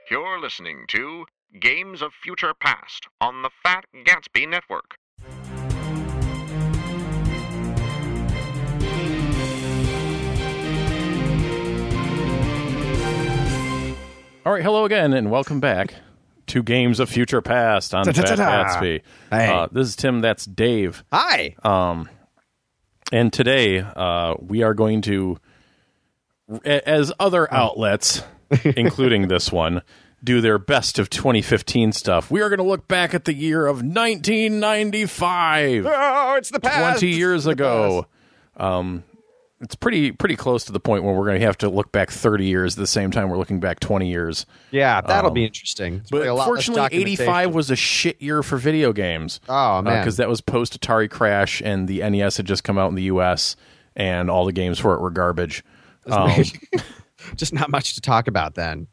You're listening to Games of Future Past on the Fat Gatsby Network. All right, hello again, and welcome back to Games of Future Past on Fat Gatsby. Hey. This is Tim, that's Dave. Hi. And today we are going to, as other outlets, including this one, do their best of 2015 stuff. We are going to look back at the year of 1995. Oh, it's the past. 20 years ago. It's pretty close to the point where we're going to have to look back 30 years at the same time we're looking back 20 years. Yeah, that'll be interesting. It's But really a lot less fortunately, 85 documentation. was a shit year for video games. Oh, man. Because that was post-Atari Crash, and the NES had just come out in the U.S., and all the games for it were garbage. Just not much to talk about then.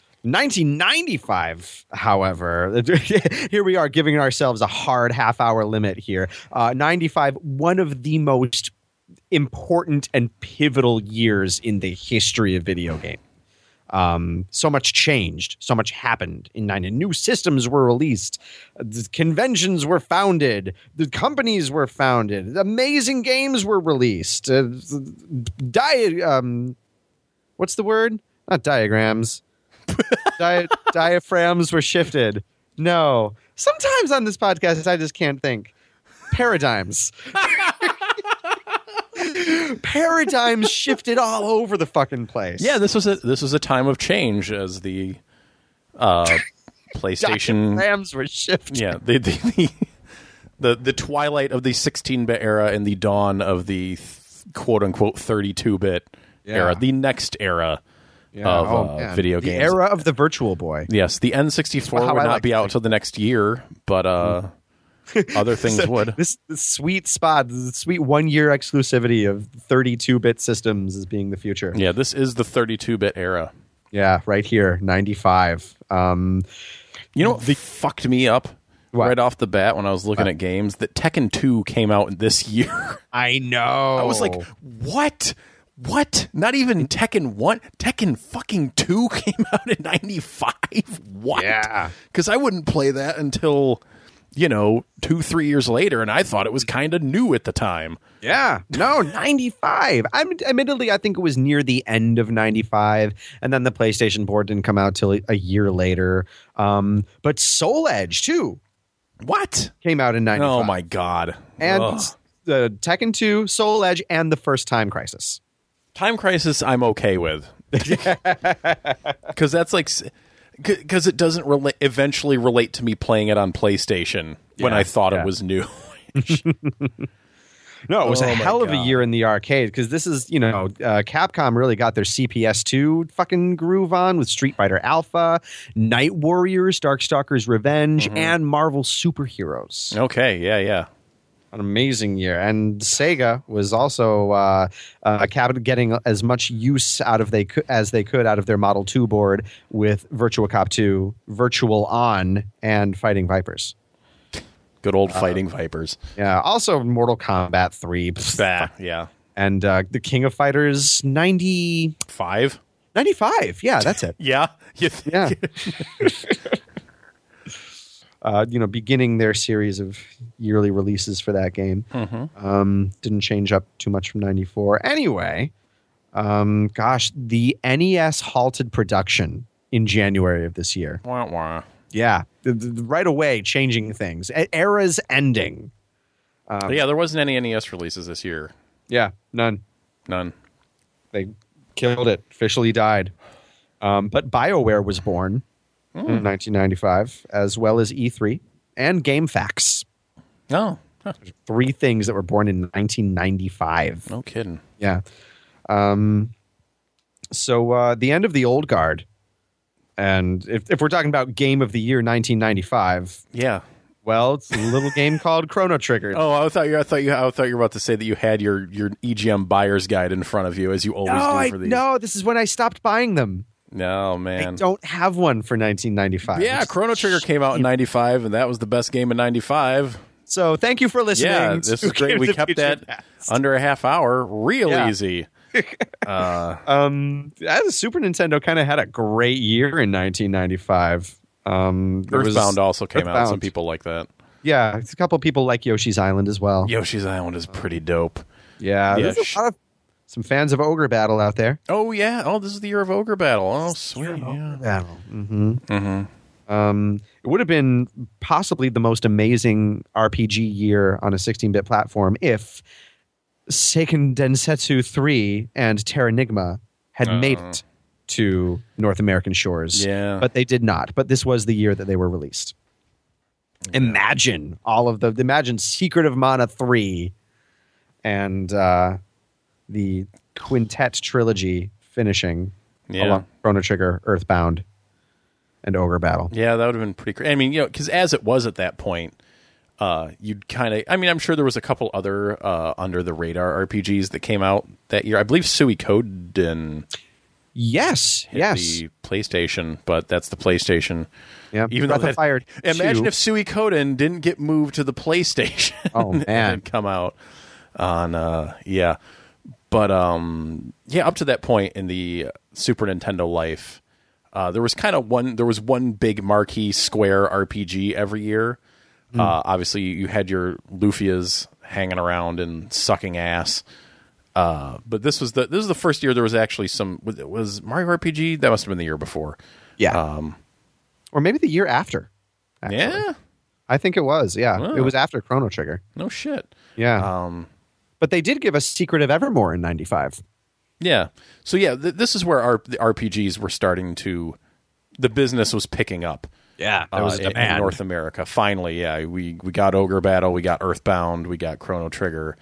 1995, however, here we are giving ourselves a hard half-hour limit here. 95, one of the most important and pivotal years in the history of video game. So much changed, so much happened in 90. New systems were released, the conventions were founded, the companies were founded, amazing games were released. What's the word? Not diagrams. Diaphragms were shifted. No. Sometimes on this podcast, I just can't think. Paradigms. Paradigms shifted all over the fucking place. Yeah, this was a time of change as the PlayStation. Diaphragms were shifted. Yeah, the twilight of the 16-bit era and the dawn of the quote unquote 32-bit era, the next era of video games. The era of the Virtual Boy. Yes, the N64 would not be out until the next year, but other things would. This sweet spot, the sweet 1 year exclusivity of 32-bit systems as being the future. Yeah, this is the 32-bit era. Yeah, right here, 95. You know what fucked me up right off the bat when I was looking at games? That Tekken 2 came out this year. I know. I was like, what? What? Not even Tekken 1? Tekken fucking 2 came out in 95? What? Yeah. Because I wouldn't play that until, 2-3 years later, and I thought it was kind of new at the time. Yeah. No, 95. Admittedly, I think it was near the end of 95, and then the PlayStation port didn't come out till a year later. But Soul Edge, too. What? Came out in 95. Oh, my God. And the Tekken 2, Soul Edge, and the first Time Crisis. Time Crisis, I'm okay with. Because that's like... Because it doesn't eventually relate to me playing it on PlayStation when I thought it was new. No, it was a hell of a year in the arcade because this is, Capcom really got their CPS2 fucking groove on with Street Fighter Alpha, Night Warriors, Darkstalkers Revenge, and Marvel Superheroes. Okay, yeah. An amazing year. And Sega was also getting as much use as they could out of their Model 2 board with Virtua Cop 2, Virtual On, and Fighting Vipers. Good old Fighting Vipers. Yeah. Also Mortal Kombat 3. Yeah. And the King of Fighters 95. 95. Yeah, that's it. Yeah. Yeah. Beginning their series of yearly releases for that game. Didn't change up too much from 94. Anyway, the NES halted production in January of this year. Wah, wah. Yeah, right away changing things. Era's ending. Yeah, there wasn't any NES releases this year. Yeah, none. They killed it. Officially died. But BioWare was born in 1995, as well as E3 and GameFAQs. Oh. Huh. 3 things that were born in 1995. No kidding. Yeah. So the end of the old guard. And if we're talking about game of the year 1995, yeah. Well, it's a little game called Chrono Trigger. Oh, I thought you were about to say that you had your EGM buyer's guide in front of you, as you always do for these. No, this is when I stopped buying them. No, man. I don't have one for 1995. Yeah, Chrono Trigger came out in 95, and that was the best game in 95. So thank you for listening. Yeah, this is great. We kept that under a half hour real easy. As a Super Nintendo kind of had a great year in 1995. Earthbound also came out. Some Earthbound. people like that. Yeah, a couple people like Yoshi's Island as well. Yoshi's Island is pretty dope. Yeah, Yeah, there's a lot of some fans of Ogre Battle out there. Oh yeah. Oh, this is the year of Ogre Battle. Oh, sweet. Yeah. Battle. Mm-hmm. Mm-hmm. It would have been possibly the most amazing RPG year on a 16-bit platform if Seiken Densetsu 3 and Terranigma had made it to North American shores. Yeah. But they did not. But this was the year that they were released. Yeah. Imagine Secret of Mana 3 and the Quintet trilogy finishing along Chrono Trigger, Earthbound, and Ogre Battle. Yeah, that would have been pretty crazy. I mean, because as it was at that point, you'd kind of... I mean, I'm sure there was a couple other under-the-radar RPGs that came out that year. I believe Suikoden Yes. hit the PlayStation, but that's the PlayStation. Yeah. Even Breath though of Fire 2. Imagine if Suikoden didn't get moved to the PlayStation. Oh, man. and come out on... But, up to that point in the Super Nintendo life... there was one big marquee Square RPG every year. Obviously, you had your Lufias hanging around and sucking ass. But this was the first year there was actually some. Was Mario RPG? That must have been the year before. Yeah. Or maybe the year after. Actually. Yeah. I think it was. Yeah. Oh. It was after Chrono Trigger. No shit. Yeah. But they did give us Secret of Evermore in 95. Yeah. So yeah, this is where the RPGs were starting to. The business was picking up. Yeah, that was in North America. Finally, yeah, we got Ogre Battle, we got Earthbound, we got Chrono Trigger.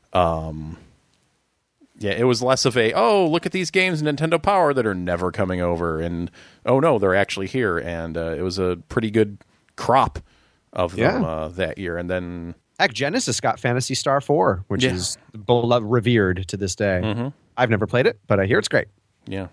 It was less of a look at these games in Nintendo Power that are never coming over, and oh no, they're actually here, and it was a pretty good crop of them that year. And then heck, Genesis got Phantasy Star 4, which is revered to this day. Mm-hmm. I've never played it, but I hear it's great. Yeah.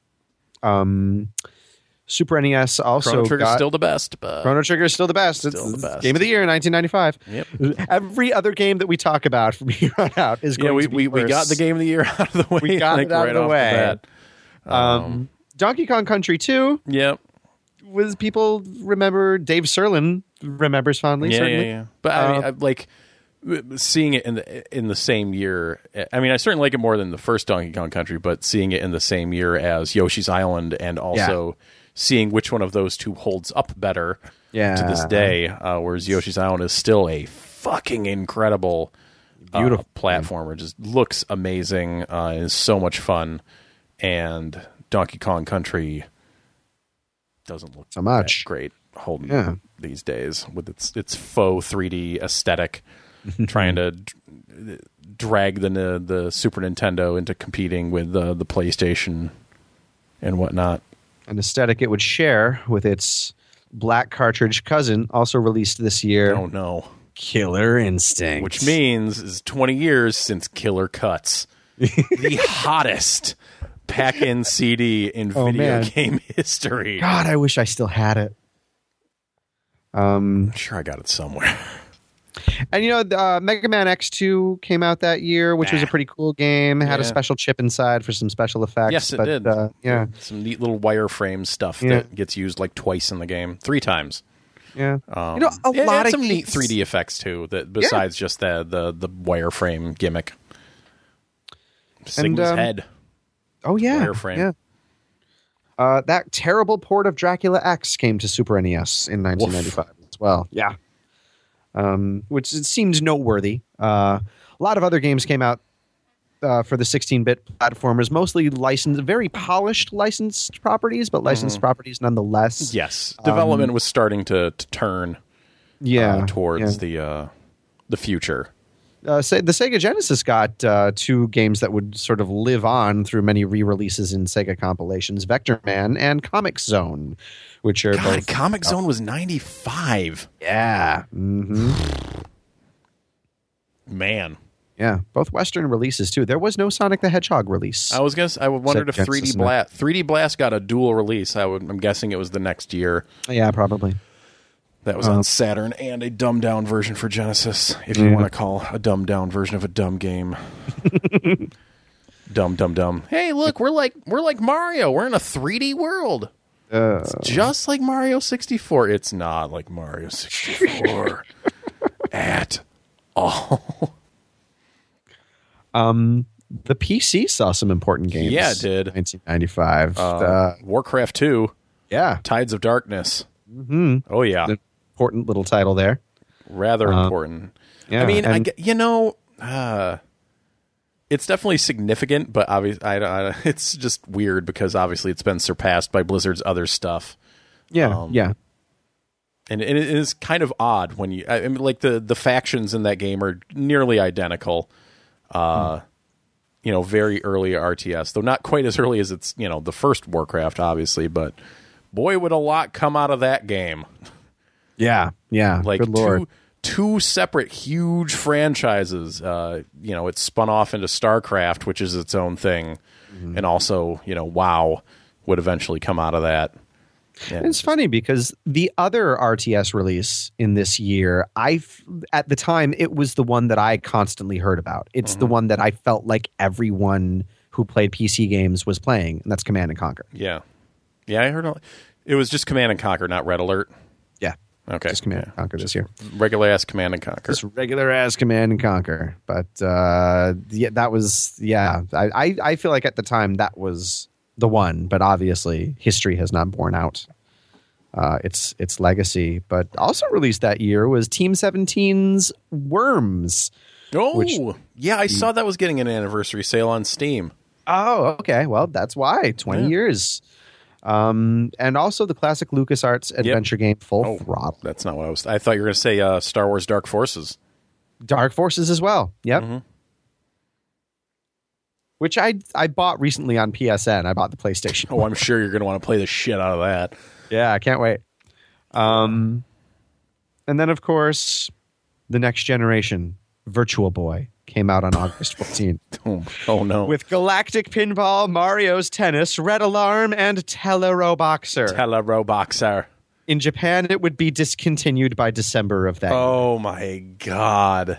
Super NES also Chrono Trigger's got... still the best. But Chrono Trigger is still the best. Still the best. Game of the year in 1995. Yep. Every other game that we talk about from here on out is going to be we got the Game of the Year out of the way. We got it out of the way. Donkey Kong Country 2. Yep. Was people remember Dave Serlin remembers fondly. Certainly. Yeah. But I like seeing it in the same year. I mean, I certainly like it more than the first Donkey Kong Country, but seeing it in the same year as Yoshi's Island, and also seeing which one of those two holds up better to this day. Whereas Yoshi's Island is still a fucking incredible, beautiful platformer. Just looks amazing. Is so much fun, and Donkey Kong Country doesn't look so much great holding these days with its faux 3D aesthetic, trying to drag the Super Nintendo into competing with the PlayStation and whatnot. An aesthetic it would share with its black cartridge cousin, also released this year. Oh no, Killer Instinct, which means it's 20 years since Killer Cuts, the hottest pack-in CD in video game history. God, I wish I still had it. I'm sure I got it somewhere. And Mega Man X2 came out that year, which was a pretty cool game. It had a special chip inside for some special effects. Yes, it did. Some neat little wireframe stuff that gets used like twice in the game, 3 times. Yeah, a lot of some neat 3D effects too. That besides just the wireframe gimmick. Sigma's head. Oh yeah, wireframe. Yeah. That terrible port of Dracula X came to Super NES in 1995 as well. Yeah. Which it seems noteworthy. A lot of other games came out for the 16-bit platformers, mostly licensed, very polished licensed properties, but licensed properties nonetheless. Yes, development was starting to turn towards the future. The Sega Genesis got 2 games that would sort of live on through many re-releases in Sega compilations, Vector Man and Comic Zone, which are both... Comic Zone was 95. Yeah. Mm-hmm. Man. Yeah, both Western releases, too. There was no Sonic the Hedgehog release. I wondered if 3D Blast got a dual release. I'm guessing it was the next year. Yeah, probably. That was on Saturn and a dumbed-down version for Genesis, if you want to call a dumbed-down version of a dumb game Dumb. Hey, look, we're like Mario. We're in a 3D world. It's just like Mario 64. It's not like Mario 64 at all. The PC saw some important games. Yeah, it did. 1995. Warcraft 2. Yeah. Tides of Darkness. Mm-hmm. Oh, yeah. An important little title there. Rather important. Yeah, I mean, and- it's definitely significant, but obviously, it's just weird because obviously it's been surpassed by Blizzard's other stuff. Yeah, yeah. And it is kind of odd when I mean, like the factions in that game are nearly identical. Very early RTS, though not quite as early as it's, the first Warcraft, obviously, but boy, would a lot come out of that game. Yeah. Like Good Lord. two separate huge franchises. It spun off into StarCraft, which is its own thing. Mm-hmm. And also, WoW would eventually come out of that. And it's funny because the other RTS release in this year, at the time, it was the one that I constantly heard about. It's the one that I felt like everyone who played PC games was playing, and that's Command & Conquer. Yeah, I heard it was just Command & Conquer, not Red Alert. Yeah. Okay. Just Command & Conquer this year. Regular ass Command & Conquer. Just regular ass Command & Conquer. But that was, I feel like at the time that was the one, but obviously history has not borne out its legacy. But also released that year was Team 17's Worms. Oh, yeah, I saw that was getting an anniversary sale on Steam. Oh, okay. Well, that's why. 20 years. And also the classic LucasArts adventure game Full Throttle. That's not what I thought you were going to say Star Wars Dark Forces. Dark Forces as well. Yep. Mm-hmm. Which I bought recently on PSN. I bought the PlayStation. Oh, I'm sure you're going to want to play the shit out of that. Yeah, I can't wait. And then, of course, the next generation, Virtual Boy, came out on August 14th. Oh, no. With Galactic Pinball, Mario's Tennis, Red Alarm, and Teleroboxer. Teleroboxer. In Japan, it would be discontinued by December of that year. Oh, my God.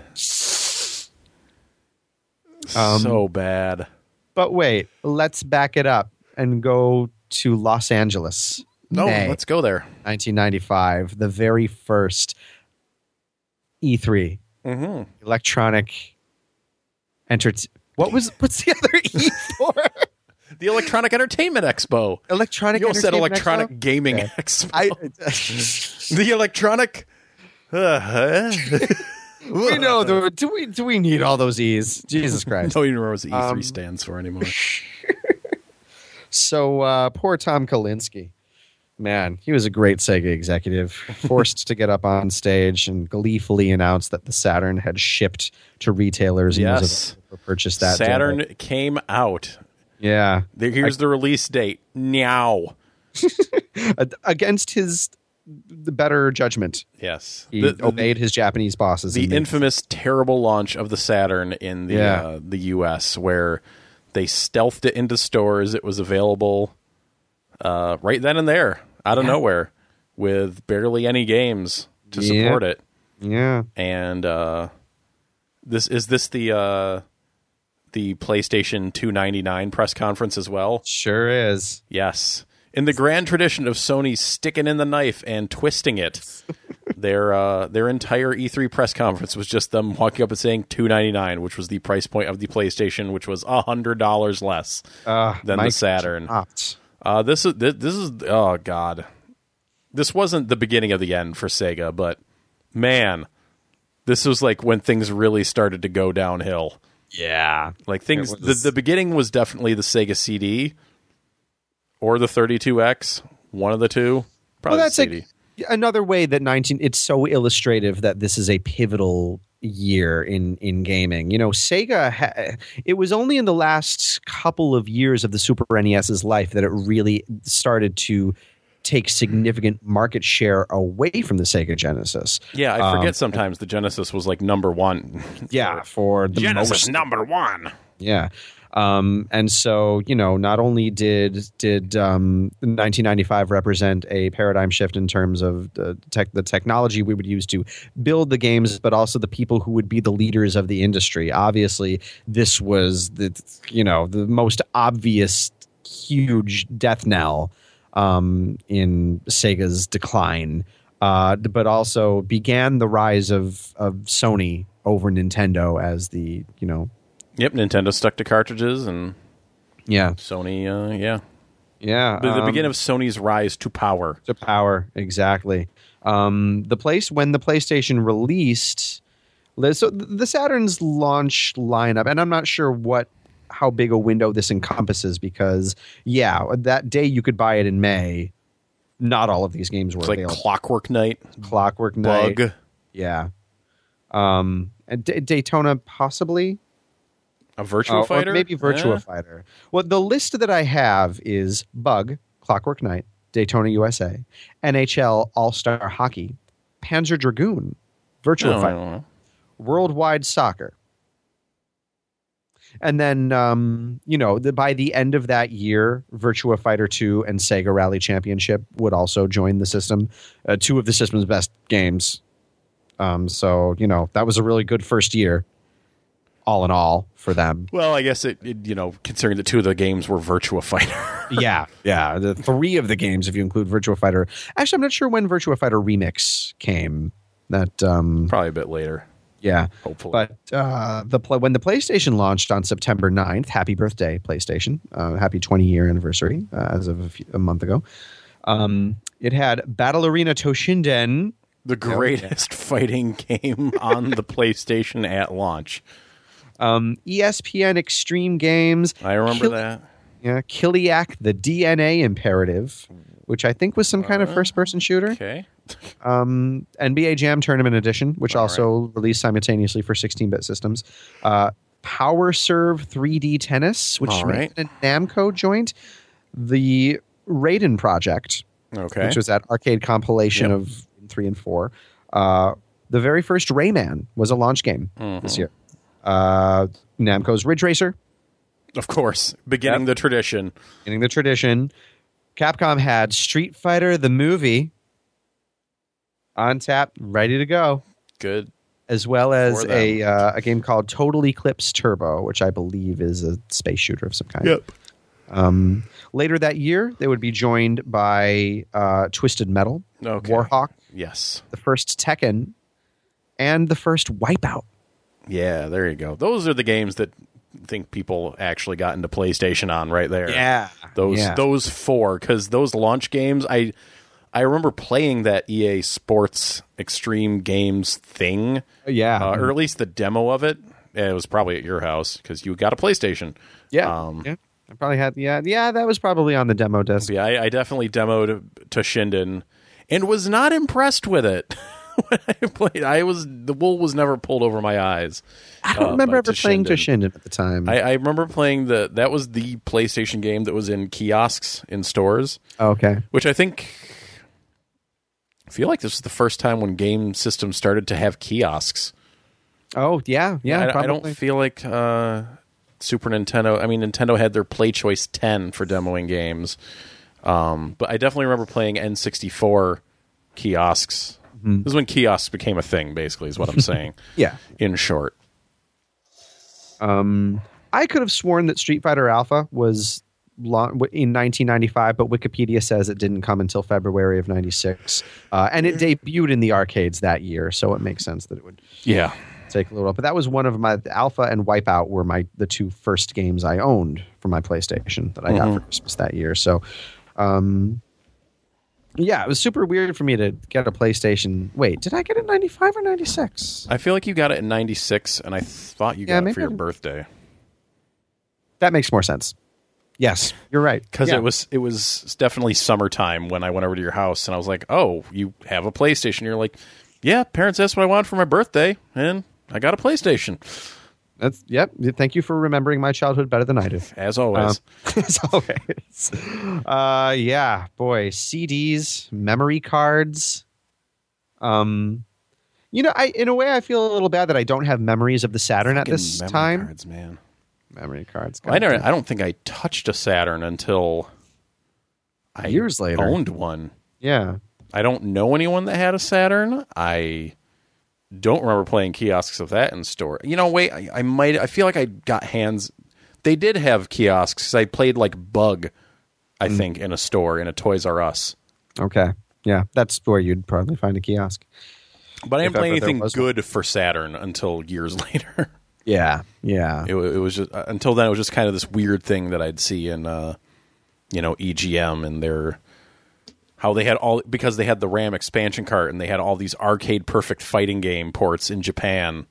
So bad. But wait, let's back it up and go to Los Angeles. No, May let's go there. 1995, the very first E3. Mm-hmm. Electronic what's the other E for? The Electronic Entertainment Expo. Electronic You said Entertainment Electronic Expo? Gaming Okay. Expo. The Electronic... We know. Do we need all those E's? Jesus Christ. Don't even remember what the E3 stands for anymore. So poor Tom Kalinske. Man, he was a great Sega executive, forced to get up on stage and gleefully announce that the Saturn had shipped to retailers and was available to purchase that Saturn day. Came out. Yeah. Here's the release date. Now. Against the better judgment. Yes. He obeyed his Japanese bosses. The infamous terrible launch of the Saturn in the U.S. where they stealthed it into stores. It was available right then and there, out of nowhere, with barely any games to support it. Yeah. And this the PlayStation 299 press conference as well? Sure is. Yes. In the grand tradition of Sony sticking in the knife and twisting it, their entire E3 press conference was just them walking up and saying $299, which was the price point of the PlayStation, which was $100 less than the Saturn. This is oh god, this wasn't the beginning of the end for Sega, but man, this was like when things really started to go downhill. Yeah, like things. The beginning was definitely the Sega CD. Or the 32X, one of the two. Probably well, that's CD. Another way that it's so illustrative that this is a pivotal year in gaming. You know, Sega, it was only in the last couple of years of the Super NES's life that it really started to take significant market share away from the Sega Genesis. Yeah, I forget sometimes the Genesis was like number one. Yeah, for the Genesis number one. Yeah. And so, not only did 1995 represent a paradigm shift in terms of the technology we would use to build the games, but also the people who would be the leaders of the industry. Obviously, this was the most obvious huge death knell in Sega's decline, but also began the rise of Sony over Nintendo as the Yep, Nintendo stuck to cartridges, and Sony, the beginning of Sony's rise to power. To power, exactly. When the PlayStation released, so the Saturn's launch lineup, and I'm not sure how big a window this encompasses, because that day you could buy it in May. Not all of these games were available. Like Clockwork Knight, Bug, yeah, and Daytona possibly. A Virtua Fighter? Or maybe Virtua Fighter. Well, the list that I have is Bug, Clockwork Knight, Daytona USA, NHL All-Star Hockey, Panzer Dragoon, Virtua Fighter, Worldwide Soccer. And then, by the end of that year, Virtua Fighter 2 and Sega Rally Championship would also join the system. Two of the system's best games. So, that was a really good first year. All in all, for them. Well, I guess it considering the two of the games were Virtua Fighter. yeah. The three of the games, if you include Virtua Fighter. Actually, I'm not sure when Virtua Fighter Remix came. That probably a bit later. Yeah, hopefully. But when the PlayStation launched on September 9th, happy birthday, PlayStation! Happy 20-year anniversary as of a month ago. It had Battle Arena Toshinden, the greatest fighting game on the PlayStation at launch. ESPN Extreme Games. I remember that. Yeah, Kiliak, the DNA Imperative, which I think was some kind of first-person shooter. Okay. NBA Jam Tournament Edition, which also released simultaneously for 16-bit systems. Power Serve 3D Tennis, which made a Namco joint. The Raiden Project, which was that arcade compilation of 3 and 4. The very first Rayman was a launch game this year. Namco's Ridge Racer, of course, beginning the tradition. Capcom had Street Fighter the movie on tap, ready to go. Good, as well as a game called Total Eclipse Turbo, which I believe is a space shooter of some kind. Yep. Later that year, they would be joined by Twisted Metal, Warhawk, yes, the first Tekken, and the first Wipeout. Yeah, there you go. Those are the games that I think people actually got into PlayStation on right there. Yeah. Those four, because those launch games, I remember playing that EA Sports Extreme Games thing. Yeah. Or at least the demo of it. It was probably at your house because you got a PlayStation. Yeah. I probably had, that was probably on the demo disc. Yeah, I definitely demoed Toshinden and was not impressed with it. When I played, the wool was never pulled over my eyes. I don't remember ever playing Toshinden at the time. I remember playing that was the PlayStation game that was in kiosks in stores. Okay. Which I feel like this was the first time when game systems started to have kiosks. Oh, yeah. I don't feel like Super Nintendo. I mean, Nintendo had their Play Choice 10 for demoing games. But I definitely remember playing N64 kiosks. This is when kiosks became a thing, basically, is what I'm saying. Yeah. In short. I could have sworn that Street Fighter Alpha was in 1995, but Wikipedia says it didn't come until February of 96. And it debuted in the arcades that year, so it makes sense that it would take a little while. But that was one of my... Alpha and Wipeout were the two first games I owned for my PlayStation that I got for Christmas that year. So... it was super weird for me to get a PlayStation. Wait, did I get it in 95 or 96? I feel like you got it in 96, and I thought you got it for your birthday. That makes more sense. Yes, you're right. Because it was definitely summertime when I went over to your house, and I was like, oh, you have a PlayStation. You're like, yeah, parents asked what I wanted for my birthday, and I got a PlayStation. Thank you for remembering my childhood better than I do. As always. As always. CDs, memory cards. In a way, I feel a little bad that I don't have memories of the Saturn at this time. Cards, man. memory cards. I don't think I touched a Saturn until I years later owned one. Yeah. I don't know anyone that had a Saturn. I don't remember playing kiosks of that in store. Wait, I might. I feel like I got hands. They did have kiosks because I played like Bug, I think, in a store, in a Toys R Us. Okay. Yeah, that's where you'd probably find a kiosk. But I didn't play anything good for Saturn until years later. Yeah. It was just until then. It was just kind of this weird thing that I'd see in, EGM and their how they had because they had the RAM expansion cart and they had all these arcade perfect fighting game ports in Japan.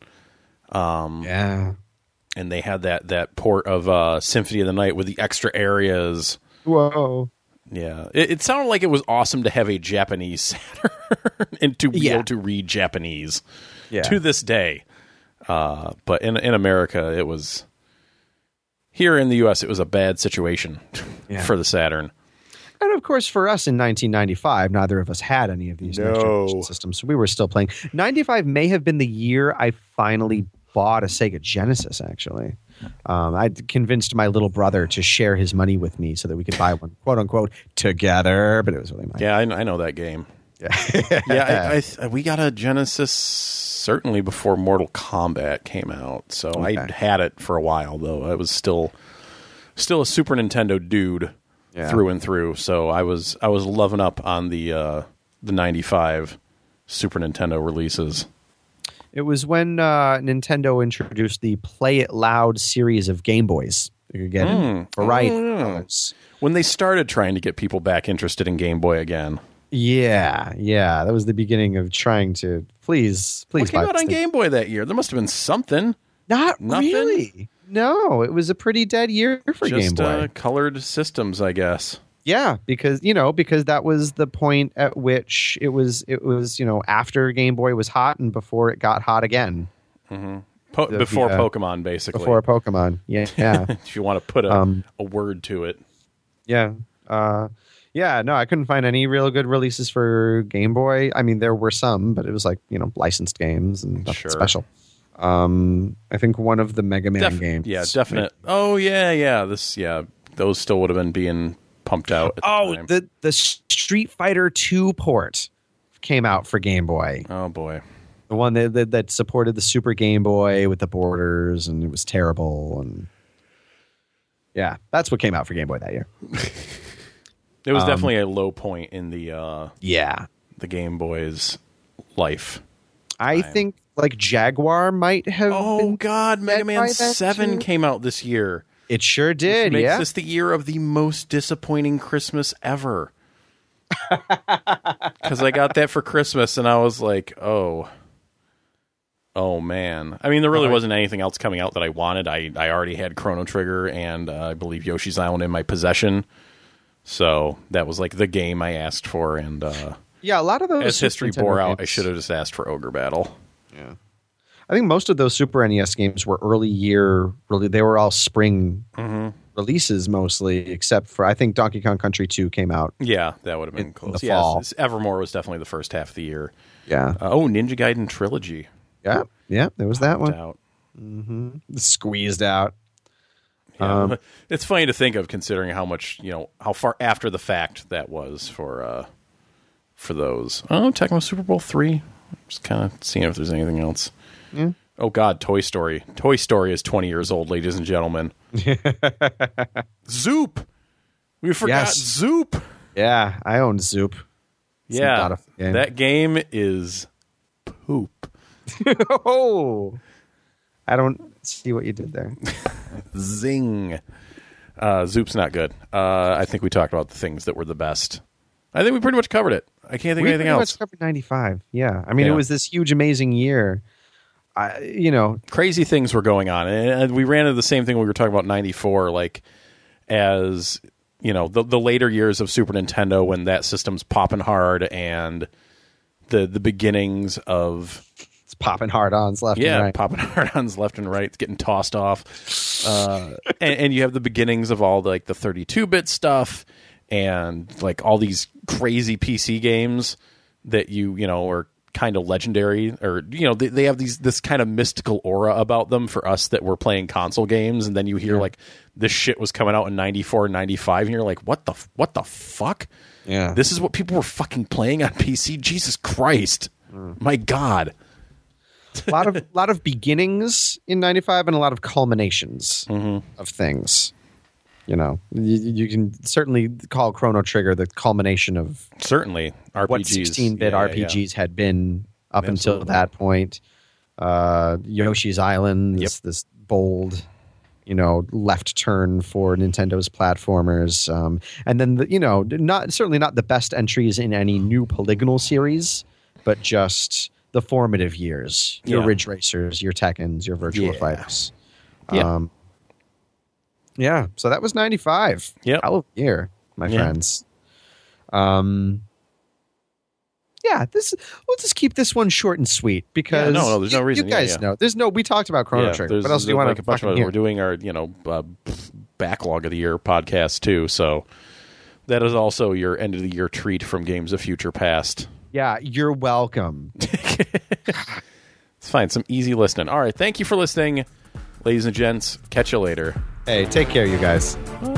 Yeah. And they had that port of Symphony of the Night with the extra areas. Whoa. Yeah. It sounded like it was awesome to have a Japanese Saturn and to be able to read Japanese to this day. But in America, it was... Here in the U.S., it was a bad situation for the Saturn. And of course, for us in 1995, neither of us had any of these next generation systems, so we were still playing. 95 may have been the year I finally bought a Sega Genesis, actually. I convinced my little brother to share his money with me so that we could buy one, quote unquote, together, but it was really mine. Yeah, I know that game. Yeah, we got a Genesis certainly before Mortal Kombat came out, so I had it for a while, though. I was still a Super Nintendo dude through and through, so I was loving up on the 95 Super Nintendo releases. It was when Nintendo introduced the Play It Loud series of Game Boys. You could get in variety. When they started trying to get people back interested in Game Boy again. Yeah. That was the beginning of trying to please. What came out on Game Boy that year? There must have been something. Nothing? Really. No, it was a pretty dead year for Game Boy. Just colored systems, I guess. Yeah, because that was the point at which it was after Game Boy was hot and before it got hot again. Mm-hmm. Before Pokemon, basically. Before Pokemon, yeah. If you want to put a word to it. Yeah. No, I couldn't find any real good releases for Game Boy. I mean, there were some, but it was like, licensed games and nothing special. I think one of the Mega Man games. Yeah, definite. Oh, yeah. Those still would have been being pumped out at the time. The Street Fighter 2 port came out for Game Boy. Oh, boy. The one that supported the Super Game Boy with the borders, and it was terrible. And yeah, that's what came out for Game Boy that year. It was definitely a low point in the Game Boy's life. I think like Jaguar might have. Oh God, Mega Man 7 came out this year. It sure did. Which makes this the year of the most disappointing Christmas ever. Because I got that for Christmas and I was like, oh man. I mean, there really wasn't anything else coming out that I wanted. I already had Chrono Trigger and I believe Yoshi's Island in my possession. So that was like the game I asked for, and a lot of those. As history bore out, I should have just asked for Ogre Battle. Yeah, I think most of those Super NES games were early year. Really, they were all spring releases mostly, except for I think Donkey Kong Country 2 came out. Yeah, that would have been close. The fall. Evermore was definitely the first half of the year. Yeah. Ninja Gaiden Trilogy. Yeah, there was that one. Out. Squeezed out. Yeah. It's funny to think of, considering how much, how far after the fact that was for those. Oh, Tecmo Super Bowl 3. Just kind of seeing if there's anything else. Yeah. Oh God, Toy Story. Toy Story is 20 years old, ladies and gentlemen. Zoop. We forgot Zoop. Yeah, I own Zoop. Yeah, that game is poop. Oh, I don't see what you did there. Zing. Zoop's not good. I think we talked about the things that were the best. I think we pretty much covered it. I can't think of anything else. We pretty much covered 95. Yeah. I mean, it was this huge, amazing year. Crazy things were going on. And we ran into the same thing when we were talking about 94, like as, the later years of Super Nintendo when that system's popping hard and the beginnings of... popping hard-ons left and right. Yeah, popping hard-ons left and right. It's getting tossed off. And you have the beginnings of all the 32-bit stuff and like all these crazy PC games that are kind of legendary, or they have this kind of mystical aura about them for us that were playing console games, and then you hear like this shit was coming out in 94, 95, and you're like, what the fuck? Yeah, this is what people were fucking playing on PC. Jesus Christ, my God. A lot of beginnings in 95 and a lot of culminations of things. You can certainly call Chrono Trigger the culmination of certainly RPGs. What 16-bit RPGs had been up until that point. Yoshi's Island, this bold, left turn for Nintendo's platformers, and then certainly not the best entries in any new polygonal series, but just the formative years, your Ridge Racers, your Tekkens, your Virtua Fighters. So that was 95. Yep. Hell of a year, my friends. We'll just keep this one short and sweet because no, there's no reason. You guys know. We talked about Chrono Trigger. What else do you want to fucking hear? We're doing our, backlog of the year podcast too, so that is also your end of the year treat from Games of Future Past. Yeah, you're welcome. It's fine. Some easy listening. All right. Thank you for listening, ladies and gents. Catch you later. Hey, take care, you guys. Bye.